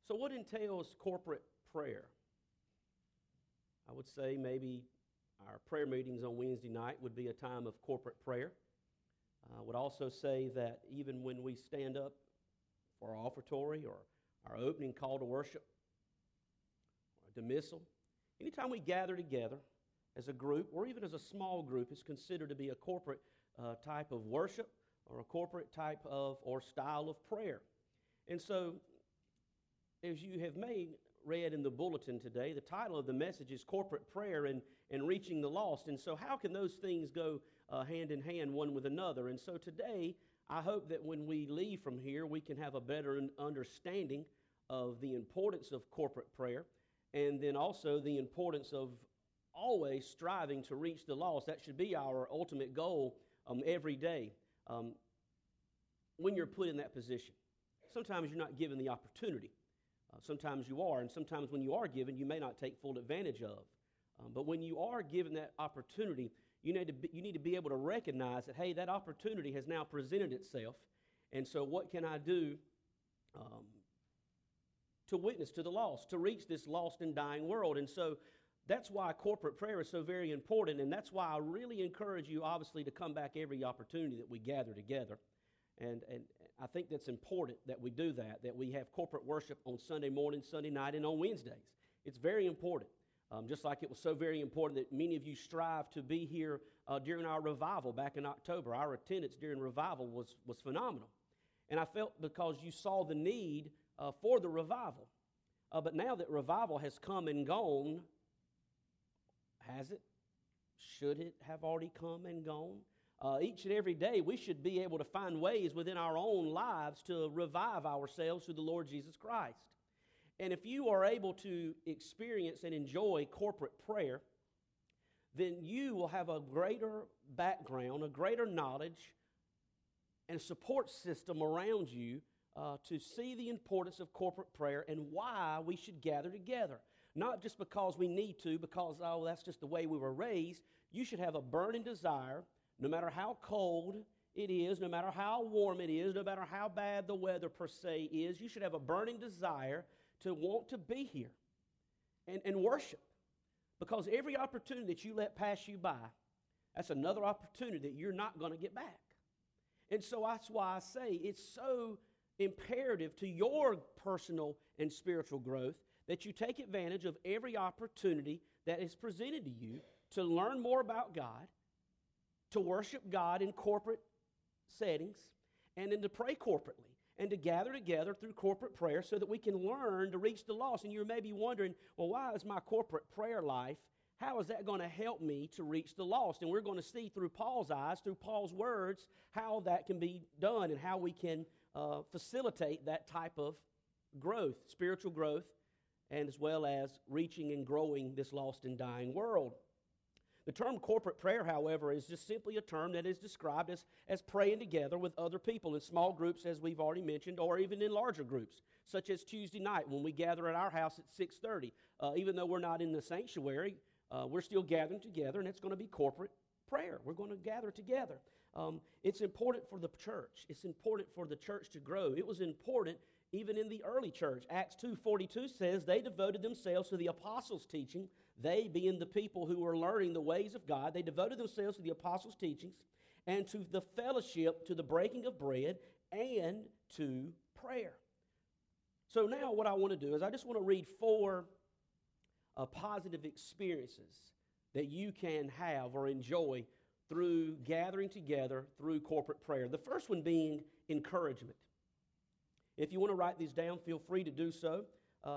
So what entails corporate prayer? I would say maybe our prayer meetings on Wednesday night would be a time of corporate prayer. I would also say that even when we stand up for our offertory or our opening call to worship, or dismissal, anytime we gather together as a group or even as a small group is considered to be a corporate type of worship or a corporate type of or style of prayer. And so, as you have read in the bulletin today, the title of the message is Corporate Prayer and Reaching the Lost. And so how can those things go hand in hand one with another? And so today, I hope that when we leave from here, we can have a better understanding of the importance of corporate prayer and then also the importance of always striving to reach the lost. That should be our ultimate goal every day when you're put in that position. Sometimes you're not given the opportunity. Sometimes you are, and sometimes when you are given, you may not take full advantage of. But when you are given that opportunity, you need to be able to recognize that, hey, that opportunity has now presented itself, and so what can I do to witness to the lost, to reach this lost and dying world? And so that's why corporate prayer is so very important, and that's why I really encourage you, obviously, to come back every opportunity that we gather together. And I think that's important that we do that we have corporate worship on Sunday morning, Sunday night, and on Wednesdays. It's very important. Just like it was so very important that many of you strive to be here during our revival back in October. Our attendance during revival was phenomenal. And I felt because you saw the need for the revival. But now that revival has come and gone, has it? Should it have already come and gone? Each and every day, we should be able to find ways within our own lives to revive ourselves through the Lord Jesus Christ. And if you are able to experience and enjoy corporate prayer, then you will have a greater background, a greater knowledge, and support system around you to see the importance of corporate prayer and why we should gather together. Not just because we need to, because, oh, that's just the way we were raised. You should have a burning desire. No matter how cold it is, no matter how warm it is, no matter how bad the weather per se is, you should have a burning desire to want to be here and worship. Because every opportunity that you let pass you by, that's another opportunity that you're not going to get back. And so that's why I say it's so imperative to your personal and spiritual growth that you take advantage of every opportunity that is presented to you to learn more about God, to worship God in corporate settings, and then to pray corporately, and to gather together through corporate prayer so that we can learn to reach the lost. And you may be wondering, well, why is my corporate prayer life, how is that going to help me to reach the lost? And we're going to see through Paul's eyes, through Paul's words, how that can be done and how we can facilitate that type of growth, spiritual growth, and as well as reaching and growing this lost and dying world. The term corporate prayer, however, is just simply a term that is described as praying together with other people in small groups, as we've already mentioned, or even in larger groups, such as Tuesday night when we gather at our house at 6:30. Even though we're not in the sanctuary, we're still gathering together, and it's going to be corporate prayer. We're going to gather together. It's important for the church. It's important for the church to grow. It was important even in the early church. Acts 2:42 says they devoted themselves to the apostles' teaching. They, being the people who were learning the ways of God, they devoted themselves to the apostles' teachings and to the fellowship, to the breaking of bread, and to prayer. So now what I want to do is I just want to read 4 positive experiences that you can have or enjoy through gathering together through corporate prayer. The first one being encouragement. If you want to write these down, feel free to do so.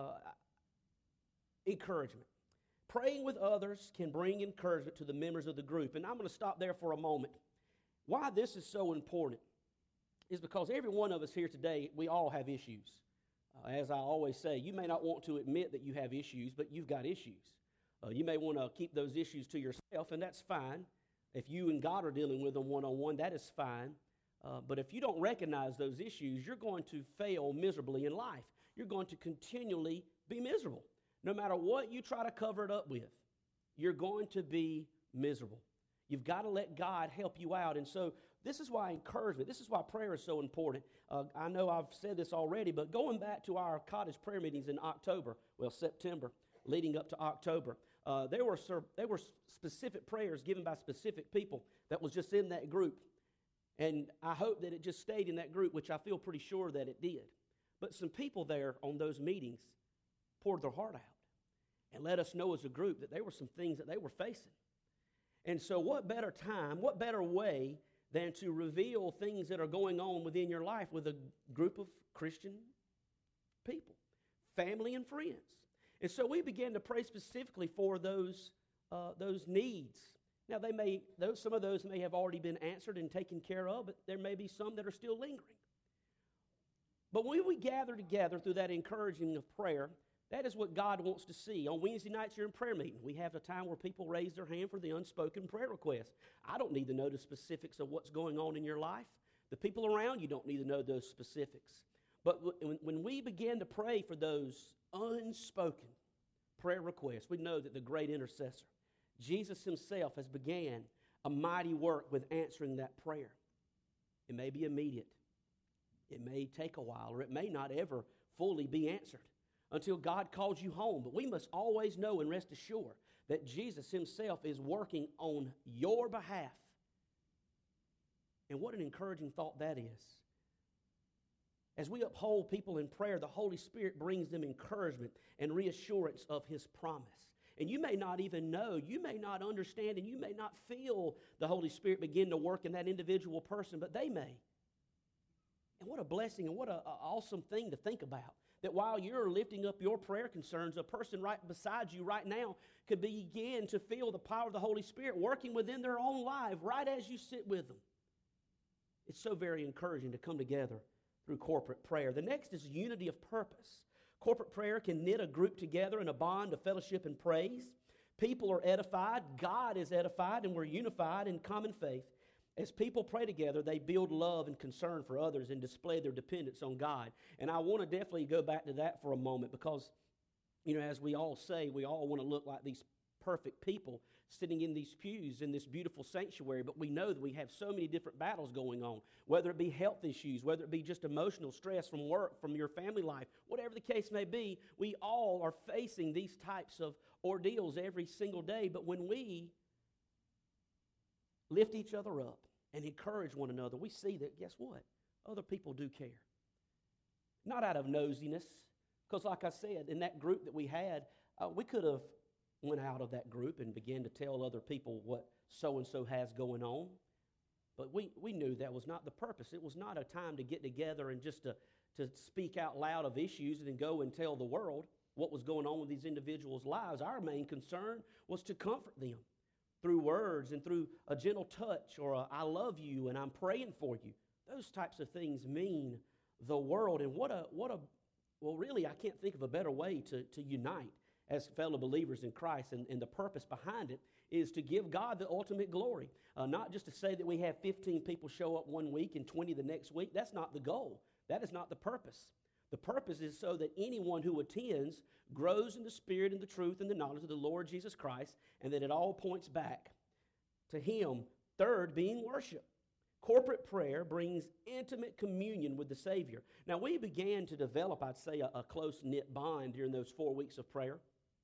Encouragement. Praying with others can bring encouragement to the members of the group. And I'm going to stop there for a moment. Why this is so important is because every one of us here today, we all have issues. As I always say, you may not want to admit that you have issues, but you've got issues. You may want to keep those issues to yourself, and that's fine. If you and God are dealing with them one-on-one, that is fine. But if you don't recognize those issues, you're going to fail miserably in life. You're going to continually be miserable. No matter what you try to cover it up with, you're going to be miserable. You've got to let God help you out. And so This is why encouragement, this is why prayer is so important. I know I've said this already, but going back to our cottage prayer meetings in September, leading up to October, there were specific prayers given by specific people that was just in that group. And I hope that it just stayed in that group, which I feel pretty sure that it did. But some people there on those meetings poured their heart out and let us know as a group that there were some things that they were facing. And so what better time, what better way than to reveal things that are going on within your life with a group of Christian people, family and friends. And so we began to pray specifically for those needs. Now, some of those may have already been answered and taken care of, but there may be some that are still lingering. But when we gather together through that encouraging of prayer, that is what God wants to see. On Wednesday nights here in prayer meeting, we have a time where people raise their hand for the unspoken prayer request. I don't need to know the specifics of what's going on in your life. The people around you don't need to know those specifics. But when we begin to pray for those unspoken prayer requests, we know that the great intercessor, Jesus himself, has began a mighty work with answering that prayer. It may be immediate. It may take a while, or it may not ever fully be answered until God calls you home. But we must always know and rest assured that Jesus himself is working on your behalf. And what an encouraging thought that is. As we uphold people in prayer, the Holy Spirit brings them encouragement and reassurance of his promise. And you may not even know, you may not understand, and you may not feel the Holy Spirit begin to work in that individual person, but they may. And what a blessing and what an awesome thing to think about. That while you're lifting up your prayer concerns, a person right beside you right now could begin to feel the power of the Holy Spirit working within their own life right as you sit with them. It's so very encouraging to come together through corporate prayer. The next is unity of purpose. Corporate prayer can knit a group together in a bond of fellowship and praise. People are edified, God is edified, and we're unified in common faith. As people pray together, they build love and concern for others and display their dependence on God. And I want to definitely go back to that for a moment because, as we all say, we all want to look like these perfect people sitting in these pews in this beautiful sanctuary, but we know that we have so many different battles going on, whether it be health issues, whether it be just emotional stress from work, from your family life, whatever the case may be, we all are facing these types of ordeals every single day. But when we lift each other up and encourage one another, we see that, guess what? Other people do care. Not out of nosiness, because like I said, in that group that we had, we could have went out of that group and began to tell other people what so-and-so has going on. But we knew that was not the purpose. It was not a time to get together and just to speak out loud of issues and then go and tell the world what was going on with these individuals' lives. Our main concern was to comfort them through words and through a gentle touch or I love you and I'm praying for you. Those types of things mean the world. And really I can't think of a better way to unite as fellow believers in Christ, and the purpose behind it is to give God the ultimate glory. Not just to say that we have 15 people show up one week and 20 the next week. That's not the goal. That is not the purpose. The purpose is so that anyone who attends grows in the Spirit and the truth and the knowledge of the Lord Jesus Christ, and that it all points back to Him. Third, being worship. Corporate prayer brings intimate communion with the Savior. Now, we began to develop, I'd say, a close-knit bond during those 4 weeks of prayer.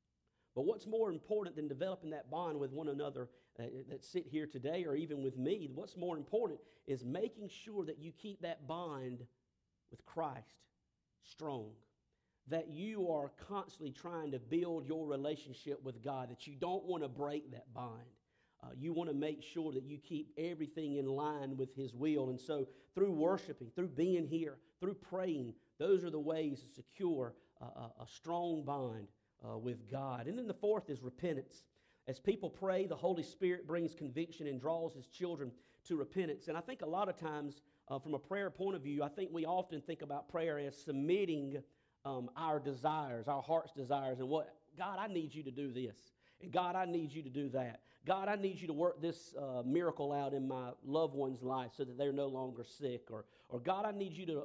But what's more important than developing that bond with one another that sit here today or even with me, what's more important is making sure that you keep that bond with Christ strong, that you are constantly trying to build your relationship with God, that you don't want to break that bond. You want to make sure that you keep everything in line with His will. And so through worshiping, through being here, through praying, those are the ways to secure a strong bond with God. And then the fourth is repentance. As people pray, the Holy Spirit brings conviction and draws His children to repentance. And I think a lot of times, from a prayer point of view, I think we often think about prayer as submitting our desires, our heart's desires, and what, God, I need you to do this. And God, I need you to do that. God, I need you to work this miracle out in my loved one's life so that they're no longer sick. Or God, I need you to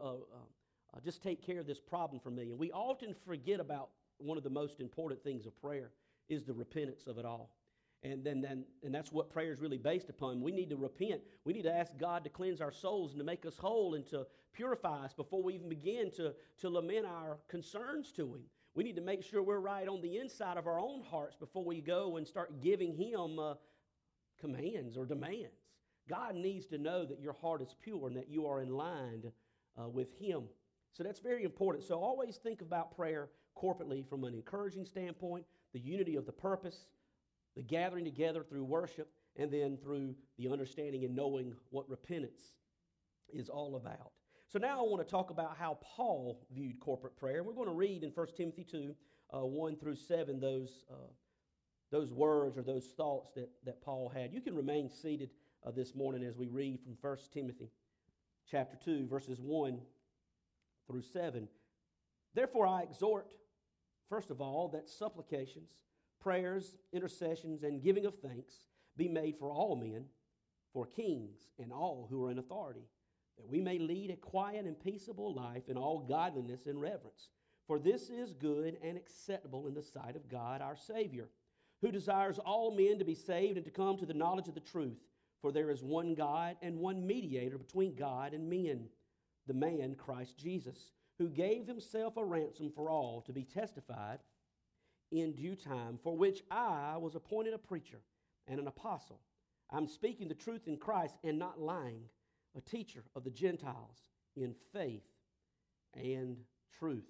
just take care of this problem for me. And we often forget about one of the most important things of prayer is the repentance of it all. And that's what prayer is really based upon. We need to repent. We need to ask God to cleanse our souls and to make us whole and to purify us before we even begin to lament our concerns to Him. We need to make sure we're right on the inside of our own hearts before we go and start giving Him commands or demands. God needs to know that your heart is pure and that you are in line with Him. So that's very important. So always think about prayer corporately from an encouraging standpoint, the unity of the purpose, the gathering together through worship, and then through the understanding and knowing what repentance is all about. So now I want to talk about how Paul viewed corporate prayer. We're going to read in 1 Timothy 2, 1 through 7, those words or those thoughts that Paul had. You can remain seated this morning as we read from 1 Timothy chapter 2, verses 1 through 7. Therefore I exhort, first of all, that supplications, prayers, intercessions, and giving of thanks be made for all men, for kings, and all who are in authority, that we may lead a quiet and peaceable life in all godliness and reverence. For this is good and acceptable in the sight of God our Savior, who desires all men to be saved and to come to the knowledge of the truth. For there is one God and one mediator between God and men, the man Christ Jesus, who gave Himself a ransom for all, to be testified in due time, for which I was appointed a preacher and an apostle. I'm speaking the truth in Christ and not lying, a teacher of the Gentiles in faith and truth.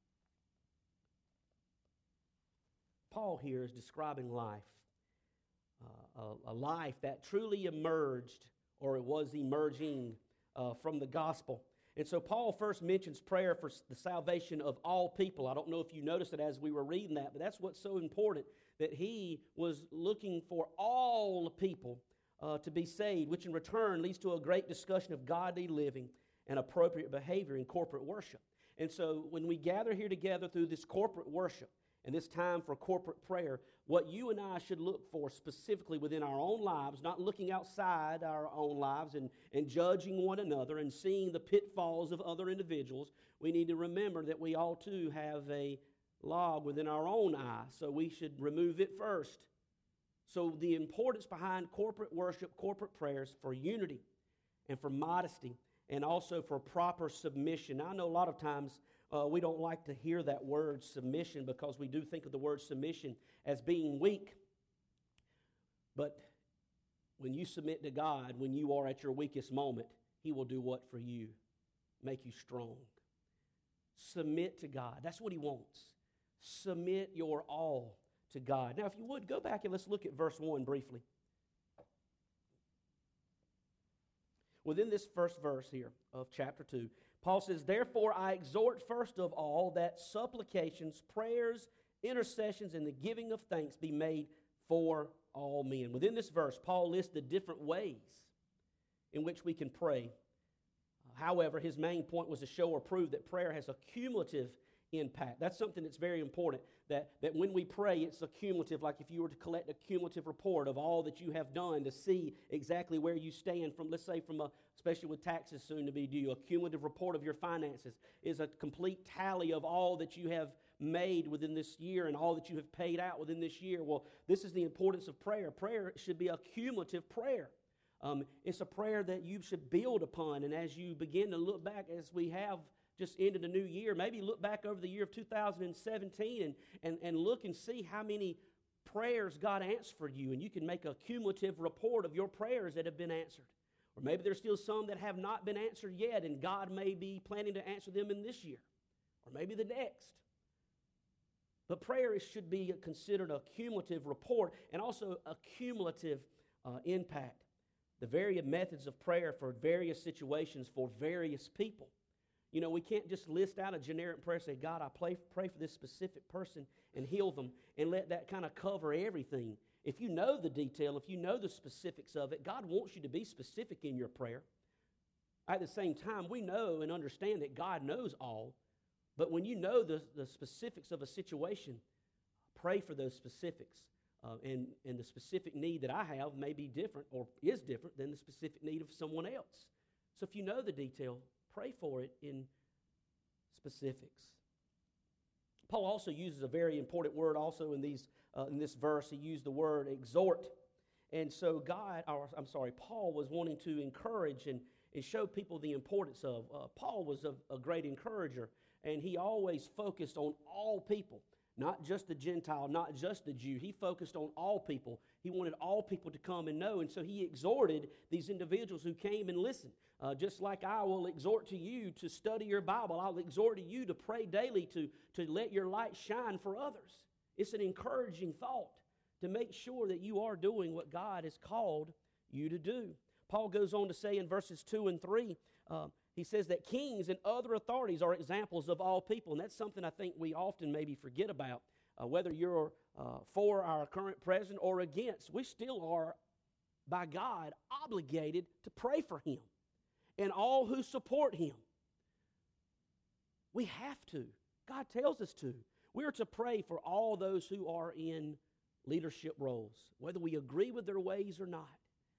Paul here is describing life, a life that truly emerged, or it was emerging from the gospel. And so Paul first mentions prayer for the salvation of all people. I don't know if you noticed it as we were reading that, but that's what's so important, that he was looking for all people to be saved, which in return leads to a great discussion of godly living and appropriate behavior in corporate worship. And so when we gather here together through this corporate worship and this time for corporate prayer, what you and I should look for specifically within our own lives, not looking outside our own lives and judging one another and seeing the pitfalls of other individuals, we need to remember that we all too have a log within our own eye, so we should remove it first. So the importance behind corporate worship, corporate prayers for unity and for modesty and also for proper submission. Now, I know a lot of times we don't like to hear that word submission because we do think of the word submission as being weak. But when you submit to God, when you are at your weakest moment, He will do what for you? Make you strong. Submit to God. That's what He wants. Submit your all to God. Now, if you would, go back and let's look at verse 1 briefly. Within this first verse here of chapter 2, Paul says, therefore I exhort first of all that supplications, prayers, intercessions, and the giving of thanks be made for all men. Within this verse, Paul lists the different ways in which we can pray. However, his main point was to show or prove that prayer has a cumulative impact. That's something that's very important, that when we pray, it's a cumulative, like if you were to collect a cumulative report of all that you have done to see exactly where you stand from, let's say especially with taxes soon to be due, a cumulative report of your finances is a complete tally of all that you have made within this year and all that you have paid out within this year. Well, this is the importance of prayer. Prayer should be a cumulative prayer. It's a prayer that you should build upon, and as you begin to look back, as we have just ended a new year, maybe look back over the year of 2017 and look and see how many prayers God answered for you, and you can make a cumulative report of your prayers that have been answered. Or maybe there's still some that have not been answered yet, and God may be planning to answer them in this year, or maybe the next. But prayer should be considered a cumulative report and also a cumulative impact. The various methods of prayer for various situations for various people. You know, we can't just list out a generic prayer and say, God, I pray for this specific person and heal them, and let that kind of cover everything. If you know the detail, if you know the specifics of it, God wants you to be specific in your prayer. At the same time, we know and understand that God knows all, but when you know the specifics of a situation, pray for those specifics. And the specific need that I have may be different or is different than the specific need of someone else. So if you know the detail, pray for it in specifics. Paul also uses a very important word also in this verse. He used the word exhort. And so Paul was wanting to encourage and show people the importance of. Paul was a great encourager, and he always focused on all people, not just the Gentile, not just the Jew. He focused on all people. He wanted all people to come and know, and so he exhorted these individuals who came and listened. Just like I will exhort to you to study your Bible, I'll exhort to you to pray daily, to let your light shine for others. It's an encouraging thought to make sure that you are doing what God has called you to do. Paul goes on to say in verses 2 and 3, he says that kings and other authorities are examples of all people, and that's something I think we often maybe forget about. Whether you're for our current president or against, we still are, by God, obligated to pray for him and all who support him. We have to. God tells us to. We are to pray for all those who are in leadership roles, whether we agree with their ways or not.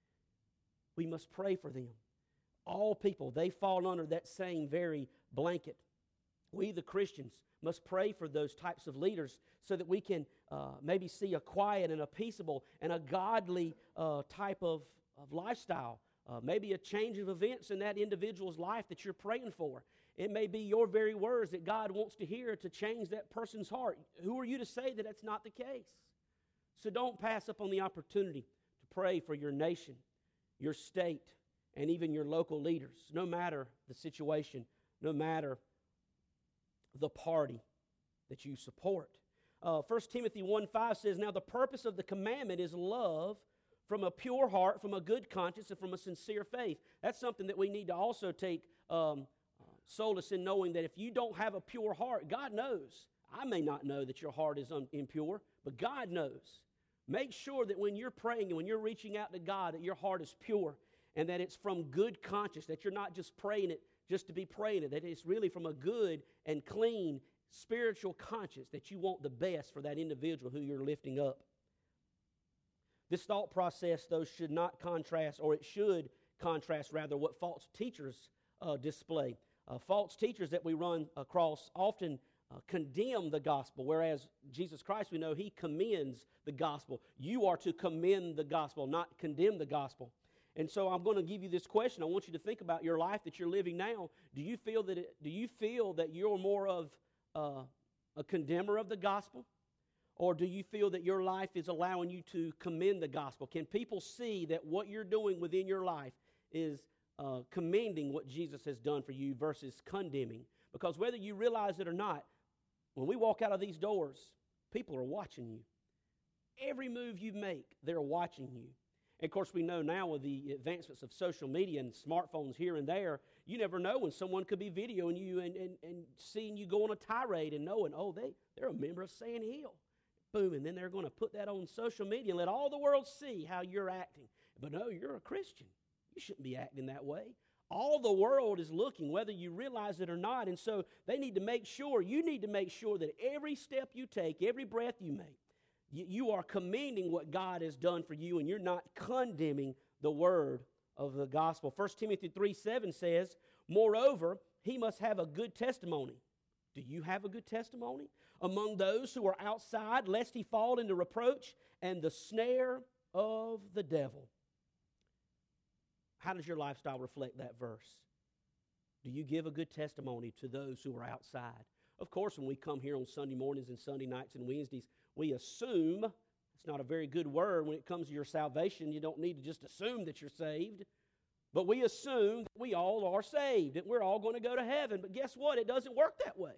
We must pray for them. All people, they fall under that same very blanket. We, the Christians, must pray for those types of leaders so that we can maybe see a quiet and a peaceable and a godly type of lifestyle. Maybe a change of events in that individual's life that you're praying for. It may be your very words that God wants to hear to change that person's heart. Who are you to say that that's not the case? So don't pass up on the opportunity to pray for your nation, your state, and even your local leaders, no matter the situation, no matter the party that you support. 1 Timothy 1:5 says, "Now the purpose of the commandment is love from a pure heart, from a good conscience, and from a sincere faith." That's something that we need to also take solace in, knowing that if you don't have a pure heart, God knows. I may not know that your heart is impure, but God knows. Make sure that when you're praying and when you're reaching out to God, that your heart is pure and that it's from good conscience, that you're not just praying it just to be praying it, that it's really from a good and clean spiritual conscience that you want the best for that individual who you're lifting up. This thought process, though, should not contrast, or it should contrast, rather, what false teachers display. False teachers that we run across often condemn the gospel, whereas Jesus Christ, we know, he commends the gospel. You are to commend the gospel, not condemn the gospel. And so I'm going to give you this question. I want you to think about your life that you're living now. Do you feel that you're more of a condemner of the gospel? Or do you feel that your life is allowing you to commend the gospel? Can people see that what you're doing within your life is commending what Jesus has done for you versus condemning? Because whether you realize it or not, when we walk out of these doors, people are watching you. Every move you make, they're watching you. And of course, we know now with the advancements of social media and smartphones here and there, you never know when someone could be videoing you and seeing you go on a tirade and knowing, oh, they're a member of Sand Hill. Boom, and then they're going to put that on social media and let all the world see how you're acting. But no, you're a Christian. You shouldn't be acting that way. All the world is looking, whether you realize it or not, and so you need to make sure that every step you take, every breath you make, you are commending what God has done for you, and you're not condemning the word of the gospel. 1 Timothy 3:7 says, "Moreover, he must have a good testimony." Do you have a good testimony? "Among those who are outside, lest he fall into reproach and the snare of the devil." How does your lifestyle reflect that verse? Do you give a good testimony to those who are outside? Of course, when we come here on Sunday mornings and Sunday nights and Wednesdays, we assume, it's not a very good word when it comes to your salvation. You don't need to just assume that you're saved. But we assume that we all are saved, that we're all going to go to heaven. But guess what? It doesn't work that way.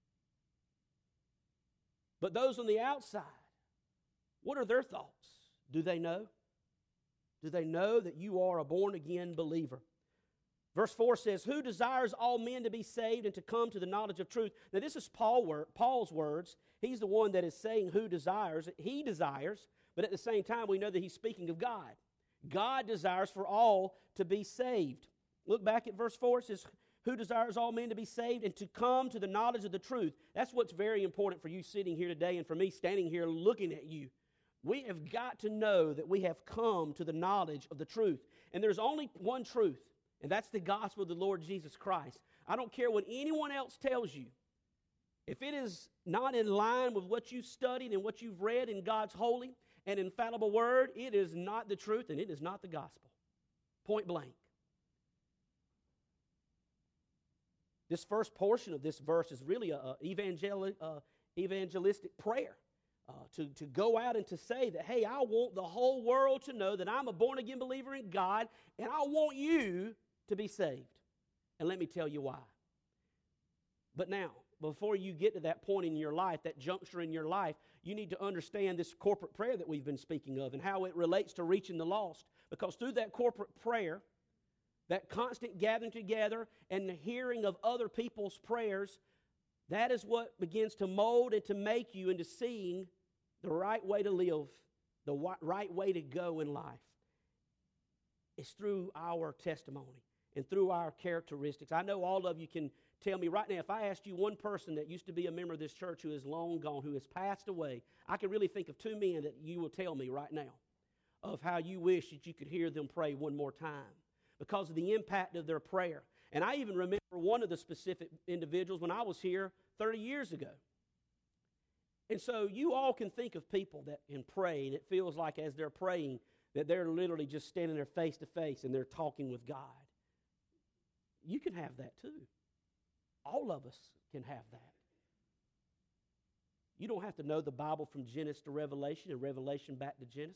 But those on the outside, what are their thoughts? Do they know? Do they know that you are a born-again believer? Verse 4 says, "Who desires all men to be saved and to come to the knowledge of truth?" Now this is Paul's words. He's the one that is saying who desires. He desires, but at the same time we know that he's speaking of God. God desires for all to be saved. Look back at verse 4. It says, "Who desires all men to be saved and to come to the knowledge of the truth?" That's what's very important for you sitting here today and for me standing here looking at you. We have got to know that we have come to the knowledge of the truth. And there's only one truth, and that's the gospel of the Lord Jesus Christ. I don't care what anyone else tells you. if it is not in line with what you studied and what you've read in God's holy and infallible word, it is not the truth and it is not the gospel. Point blank. This first portion of this verse is really an evangelistic prayer. To go out and to say that, hey, I want the whole world to know that I'm a born-again believer in God, and I want you to be saved. And let me tell you why. But now, before you get to that point in your life, that juncture in your life, you need to understand this corporate prayer that we've been speaking of and how it relates to reaching the lost. Because through that corporate prayer, that constant gathering together and the hearing of other people's prayers, that is what begins to mold and to make you into seeing the right way to live, the right way to go in life. It's through our testimony and through our characteristics. I know all of you can tell me right now, if I asked you one person that used to be a member of this church who is long gone, who has passed away, I can really think of two men that you will tell me right now of how you wish that you could hear them pray one more time because of the impact of their prayer. And I even remember one of the specific individuals when I was here 30 years ago. And so you all can think of people that can pray, and it feels like as they're praying that they're literally just standing there face to face and they're talking with God. You can have that too. All of us can have that. You don't have to know the Bible from Genesis to Revelation and Revelation back to Genesis.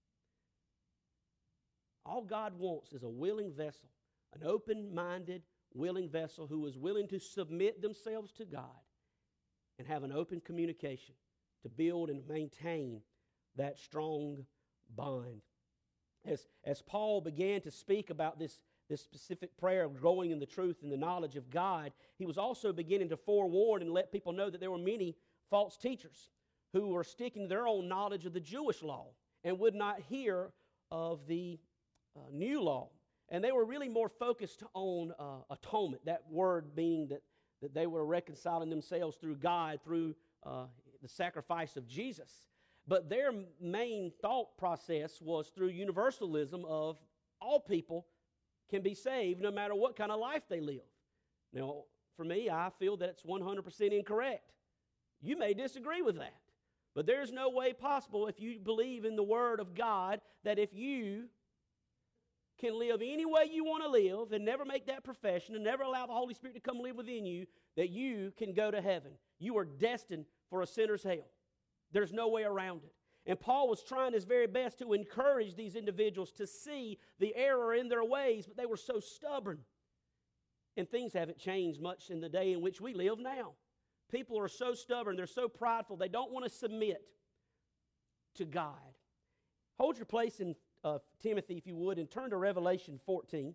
All God wants is a willing vessel, an open-minded, willing vessel who is willing to submit themselves to God and have an open communication to build and maintain that strong bond. As Paul began to speak about this specific prayer of growing in the truth and the knowledge of God, he was also beginning to forewarn and let people know that there were many false teachers who were sticking to their own knowledge of the Jewish law and would not hear of the new law. And they were really more focused on atonement, that word being that they were reconciling themselves through God, through the sacrifice of Jesus. But their main thought process was through universalism of all people can be saved no matter what kind of life they live. Now, for me, I feel that it's 100% incorrect. You may disagree with that. But there's no way possible if you believe in the Word of God that if you can live any way you want to live and never make that profession and never allow the Holy Spirit to come live within you, that you can go to heaven. You are destined for a sinner's hell. There's no way around it. And Paul was trying his very best to encourage these individuals to see the error in their ways, but they were so stubborn. And things haven't changed much in the day in which we live now. People are so stubborn, they're so prideful, they don't want to submit to God. Hold your place in Timothy, if you would, and turn to Revelation 14,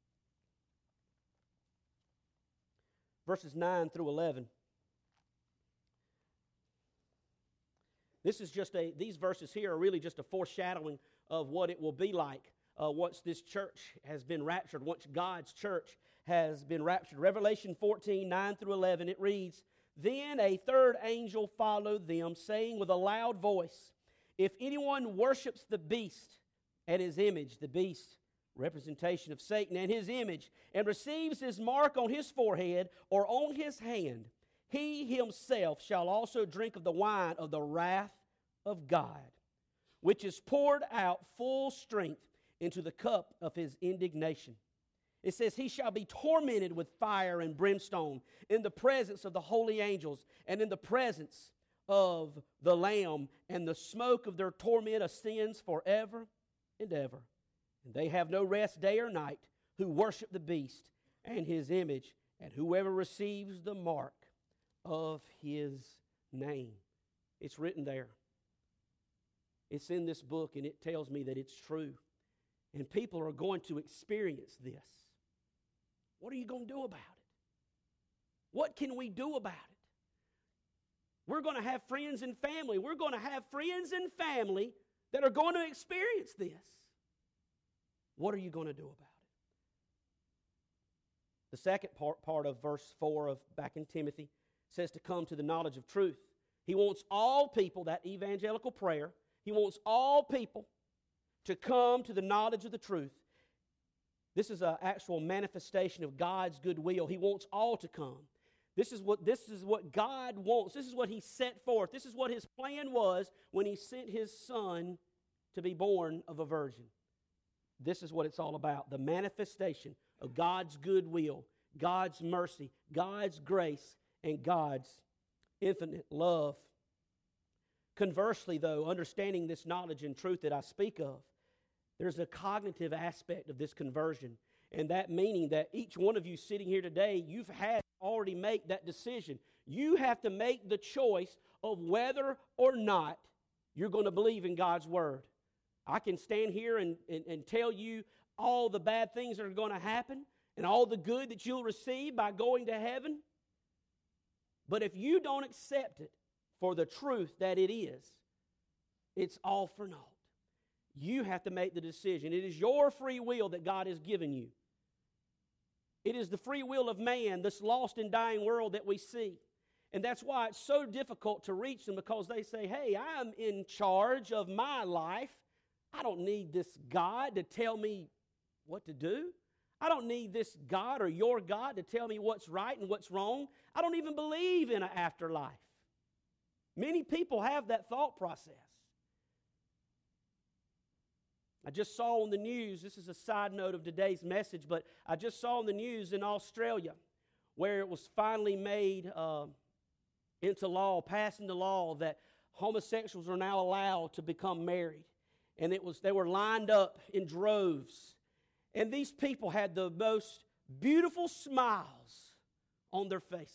verses 9 through 11. These verses here are really just a foreshadowing of what it will be like once this church has been raptured, once God's church has been raptured. Revelation 14, 9 through 11, it reads, "Then a third angel followed them, saying with a loud voice, 'If anyone worships the beast and his image,'" the beast, representation of Satan, "and his image, and receives his mark on his forehead or on his hand, he himself shall also drink of the wine of the wrath of God, which is poured out full strength into the cup of his indignation. It says, he shall be tormented with fire and brimstone in the presence of the holy angels and in the presence of the Lamb, and the smoke of their torment ascends forever and ever. And they have no rest day or night who worship the beast and his image, and whoever receives the mark of his name." It's written there. It's in this book, and it tells me that it's true. And people are going to experience this. What are you going to do about it? What can we do about it? We're going to have friends and family. We're going to have friends and family that are going to experience this. What are you going to do about it? The second part of verse 4 of back in Timothy says to come to the knowledge of truth. He wants all people, that evangelical prayer, he wants all people to come to the knowledge of the truth. This is an actual manifestation of God's goodwill. He wants all to come. This is what God wants. This is what He set forth. This is what His plan was when He sent His Son to be born of a virgin. This is what it's all about. The manifestation of God's goodwill, God's mercy, God's grace, and God's infinite love. Conversely, though, understanding this knowledge and truth that I speak of, there's a cognitive aspect of this conversion. And that meaning that each one of you sitting here today, you've had to already make that decision. You have to make the choice of whether or not you're going to believe in God's Word. I can stand here and tell you all the bad things that are going to happen and all the good that you'll receive by going to heaven. But if you don't accept it for the truth that it is, it's all for naught. You have to make the decision. It is your free will that God has given you. It is the free will of man, this lost and dying world that we see. And that's why it's so difficult to reach them, because they say, hey, I'm in charge of my life. I don't need this God to tell me what to do. I don't need this God or your God to tell me what's right and what's wrong. I don't even believe in an afterlife. Many people have that thought process. I just saw on the news, this is a side note of today's message, but I just saw on the news in Australia where it was finally made into law, passed into law, that homosexuals are now allowed to become married. And they were lined up in droves. And these people had the most beautiful smiles on their faces.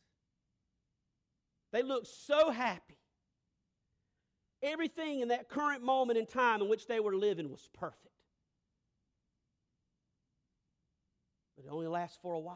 They looked so happy. Everything in that current moment in time in which they were living was perfect. But it only lasts for a while.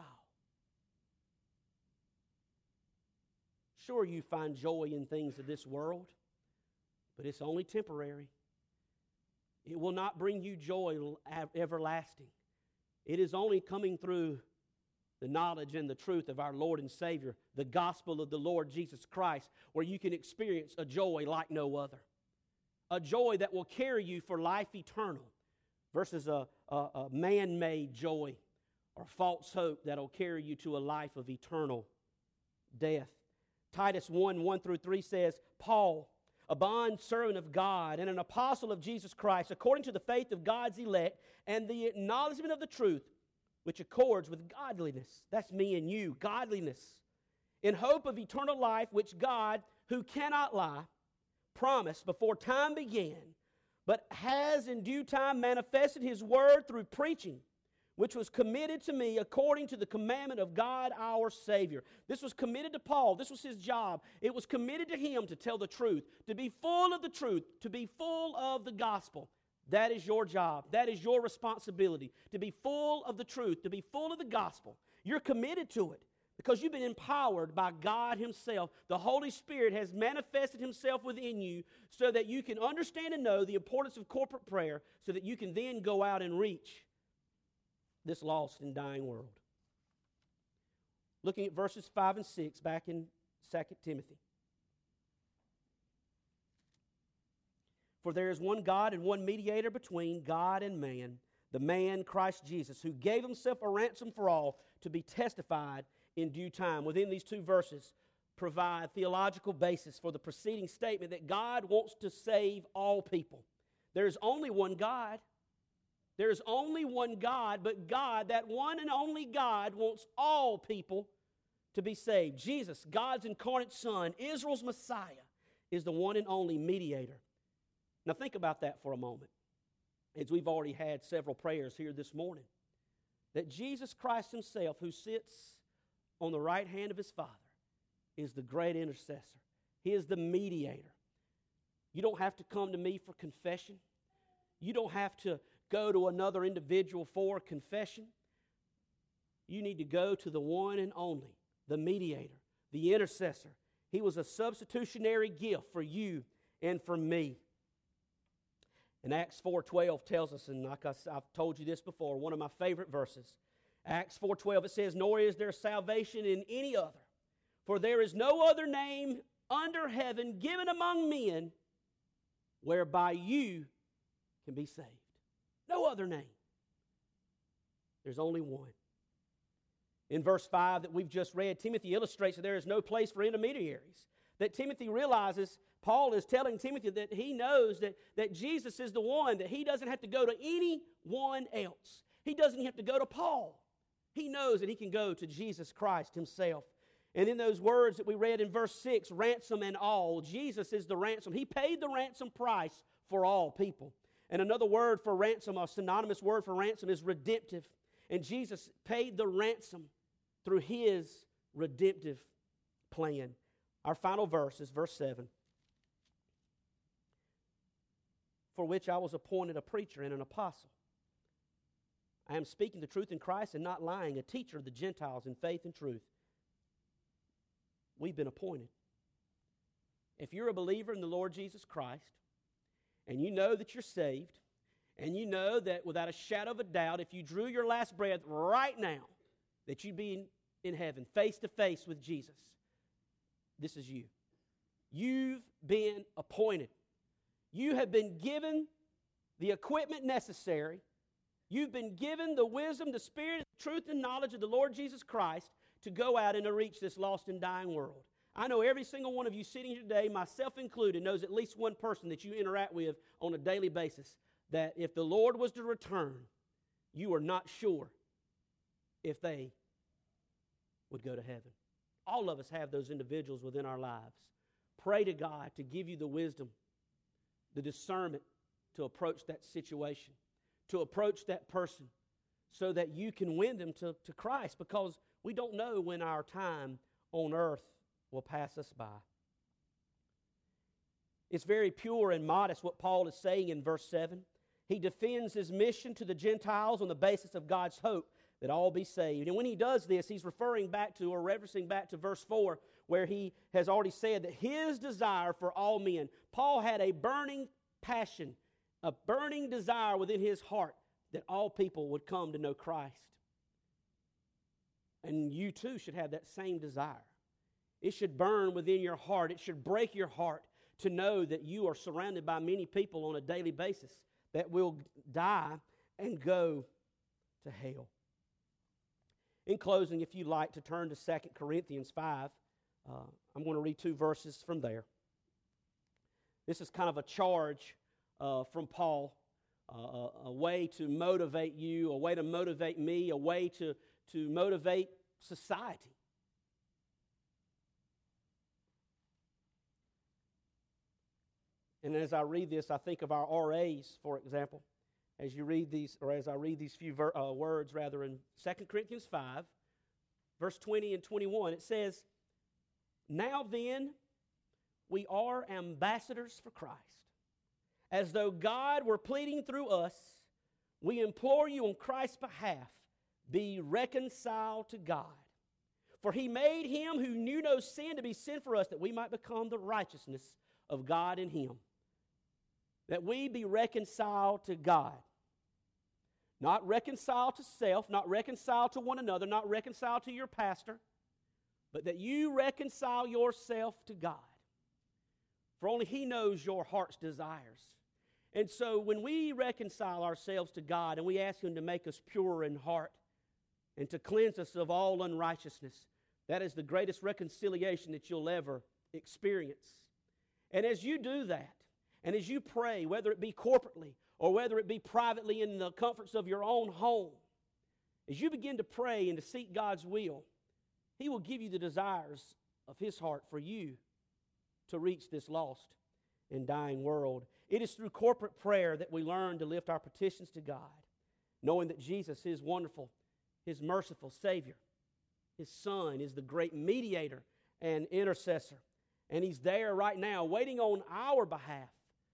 Sure, you find joy in things of this world, but it's only temporary. It will not bring you joy everlasting. It is only coming through the knowledge and the truth of our Lord and Savior, the gospel of the Lord Jesus Christ, where you can experience a joy like no other. A joy that will carry you for life eternal versus a man-made joy or false hope that will carry you to a life of eternal death. Titus 1:1-3 says, Paul, a bond servant of God and an apostle of Jesus Christ, according to the faith of God's elect and the acknowledgement of the truth, which accords with godliness. That's me and you, godliness. In hope of eternal life, which God, who cannot lie, promised before time began, but has in due time manifested His word through preaching, which was committed to me according to the commandment of God our Savior. This was committed to Paul. This was his job. It was committed to him to tell the truth, to be full of the truth, to be full of the gospel. That is your job. That is your responsibility, to be full of the truth, to be full of the gospel. You're committed to it because you've been empowered by God Himself. The Holy Spirit has manifested Himself within you so that you can understand and know the importance of corporate prayer, so that you can then go out and reach this lost and dying world. Looking at verses 5 and 6 back in 2 Timothy. For there is one God and one mediator between God and man, the man Christ Jesus, who gave Himself a ransom for all, to be testified in due time. Within these two verses provide theological basis for the preceding statement that God wants to save all people. There is only one God. There is only one God, but God, that one and only God, wants all people to be saved. Jesus, God's incarnate Son, Israel's Messiah, is the one and only mediator. Now think about that for a moment, as we've already had several prayers here this morning, that Jesus Christ Himself, who sits on the right hand of His Father, is the great intercessor. He is the mediator. You don't have to come to me for confession. You don't have to go to another individual for confession. You need to go to the one and only, the mediator, the intercessor. He was a substitutionary gift for you and for me. And Acts 4:12 tells us, and like I've told you this before, one of my favorite verses. Acts 4:12, it says, "Nor is there salvation in any other, for there is no other name under heaven given among men whereby you can be saved." No other name. There's only one. In verse 5 that we've just read, Timothy illustrates that there is no place for intermediaries. That Timothy realizes, Paul is telling Timothy that he knows that Jesus is the one, that he doesn't have to go to anyone else. He doesn't have to go to Paul. He knows that he can go to Jesus Christ himself. And in those words that we read in verse 6, ransom and all, Jesus is the ransom. He paid the ransom price for all people. And another word for ransom, a synonymous word for ransom, is redemptive. And Jesus paid the ransom through his redemptive plan. Our final verse is verse 7. For which I was appointed a preacher and an apostle. I am speaking the truth in Christ and not lying, a teacher of the Gentiles in faith and truth. We've been appointed. If you're a believer in the Lord Jesus Christ, and you know that you're saved, and you know that without a shadow of a doubt, if you drew your last breath right now, that you'd be in heaven, face to face with Jesus, this is you. You've been appointed. You have been given the equipment necessary. You've been given the wisdom, the spirit, the truth, and knowledge of the Lord Jesus Christ to go out and to reach this lost and dying world. I know every single one of you sitting here today, myself included, knows at least one person that you interact with on a daily basis that if the Lord was to return, you are not sure if they would go to heaven. All of us have those individuals within our lives. Pray to God to give you the wisdom, the discernment to approach that situation, to approach that person so that you can win them to Christ, because we don't know when our time on earth will pass us by. It's very pure and modest what Paul is saying in verse 7. He defends his mission to the Gentiles on the basis of God's hope that all be saved. And when he does this, he's referring back to or referencing back to verse 4, where he has already said that his desire for all men, Paul had a burning passion, a burning desire within his heart that all people would come to know Christ. And you too should have that same desire. It should burn within your heart. It should break your heart to know that you are surrounded by many people on a daily basis that will die and go to hell. In closing, if you'd like to turn to 2 Corinthians 5, I'm going to read 2 verses from there. This is kind of a charge from Paul, a way to motivate you, a way to motivate me, a way to motivate society. And as I read this, I think of our RAs, for example. As you read these, or as I read these few words, rather, in 2 Corinthians 5, verse 20 and 21, it says, "Now then, we are ambassadors for Christ. As though God were pleading through us, we implore you on Christ's behalf, be reconciled to God. For he made him who knew no sin to be sin for us, that we might become the righteousness of God in him." That we be reconciled to God. Not reconciled to self, not reconciled to one another, not reconciled to your pastor, but that you reconcile yourself to God. For only he knows your heart's desires. And so when we reconcile ourselves to God and we ask him to make us pure in heart and to cleanse us of all unrighteousness, that is the greatest reconciliation that you'll ever experience. And as you do that, and as you pray, whether it be corporately or whether it be privately in the comforts of your own home, as you begin to pray and to seek God's will, he will give you the desires of his heart for you to reach this lost and dying world. It is through corporate prayer that we learn to lift our petitions to God, knowing that Jesus is wonderful, his merciful Savior. His Son is the great mediator and intercessor. And he's there right now waiting on our behalf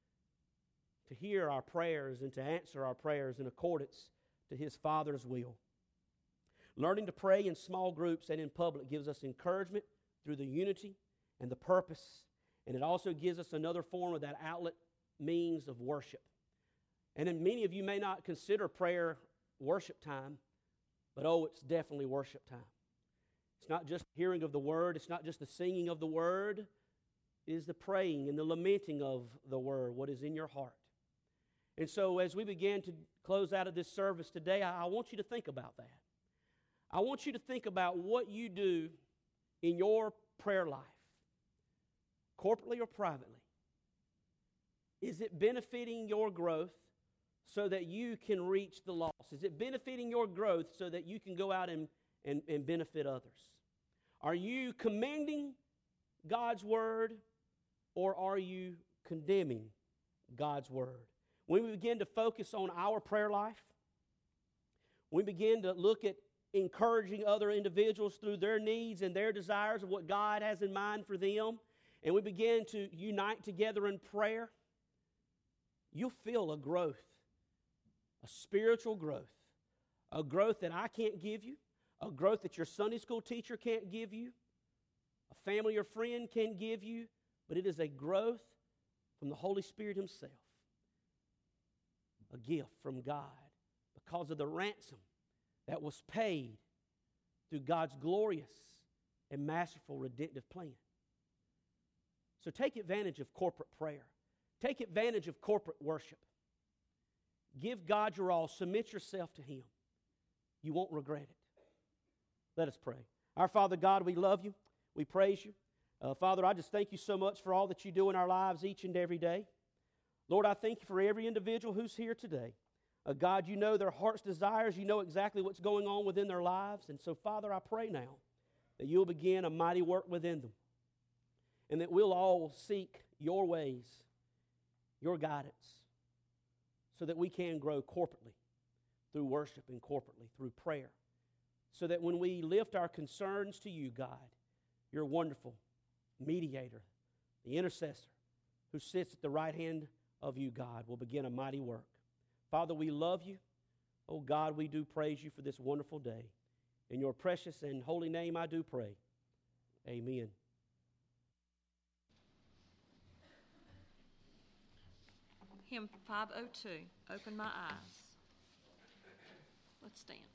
to hear our prayers and to answer our prayers in accordance to his Father's will. Learning to pray in small groups and in public gives us encouragement through the unity and the purpose, and it also gives us another form of that outlet means of worship. And then many of you may not consider prayer worship time, but it's definitely worship time. It's not just hearing of the word, it's not just the singing of the word, it is the praying and the lamenting of the word, what is in your heart. And so as we begin to close out of this service today, I want you to think about that. I want you to think about what you do in your prayer life, corporately or privately. Is it benefiting your growth so that you can reach the lost? Is it benefiting your growth so that you can go out and benefit others? Are you commending God's Word, or are you condemning God's Word? When we begin to focus on our prayer life, we begin to look at encouraging other individuals through their needs and their desires of what God has in mind for them, and we begin to unite together in prayer, you'll feel a growth, a spiritual growth, a growth that I can't give you, a growth that your Sunday school teacher can't give you, a family or friend can't give you, but it is a growth from the Holy Spirit Himself, a gift from God because of the ransom that was paid through God's glorious and masterful redemptive plan. So take advantage of corporate prayer. Take advantage of corporate worship. Give God your all. Submit yourself to Him. You won't regret it. Let us pray. Our Father God, we love You. We praise You. Father, I just thank You so much for all that You do in our lives each and every day. Lord, I thank You for every individual who's here today. God, You know their heart's desires. You know exactly what's going on within their lives. And so, Father, I pray now that You'll begin a mighty work within them, and that we'll all seek Your ways, Your guidance, so that we can grow corporately through worship and corporately through prayer, so that when we lift our concerns to You, God, Your wonderful mediator, the intercessor who sits at the right hand of You, God, will begin a mighty work. Father, we love You. Oh God, we do praise You for this wonderful day. In Your precious and holy name I do pray. Amen. Hymn 502, Open My Eyes. Let's stand.